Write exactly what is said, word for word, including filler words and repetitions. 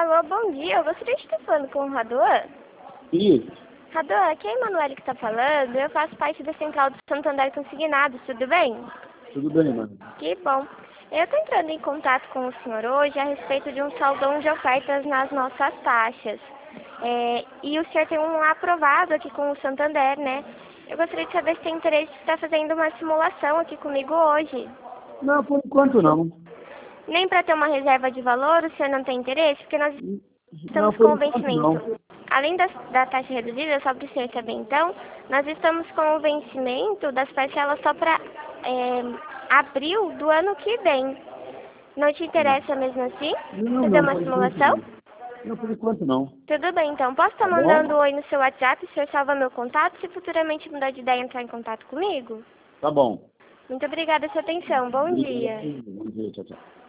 Alô, bom dia. Eu gostaria de estar falando com o Raduan. Isso. Raduan, aqui é a Emanuele que está falando. Eu faço parte da Central do Santander Consignados, tudo bem? Tudo bem, mano. Que bom. Eu estou entrando em contato com o senhor hoje a respeito de um saldão de ofertas nas nossas taxas. É, e o senhor tem um aprovado aqui com o Santander, né? Eu gostaria de saber se tem interesse de estar fazendo uma simulação aqui comigo hoje. Não, por enquanto não. Nem para ter uma reserva de valor, o senhor não tem interesse? Porque nós Não, estamos por com o enquanto não. vencimento. Além da, da taxa reduzida, só para o senhor saber então, nós estamos com o vencimento das parcelas só para é, abril do ano que vem. Não te interessa mesmo assim? Não, Fazer não, uma por enquanto simulação? não. Não, por enquanto não. Tudo bem, então. Posso estar Tá mandando um bom? oi no seu WhatsApp, o senhor salva meu contato, se futuramente mudar de ideia entrar em contato comigo? Tá bom. Muito obrigada pela sua atenção. Bom Obrigado. dia. Bom dia, tchau, tchau.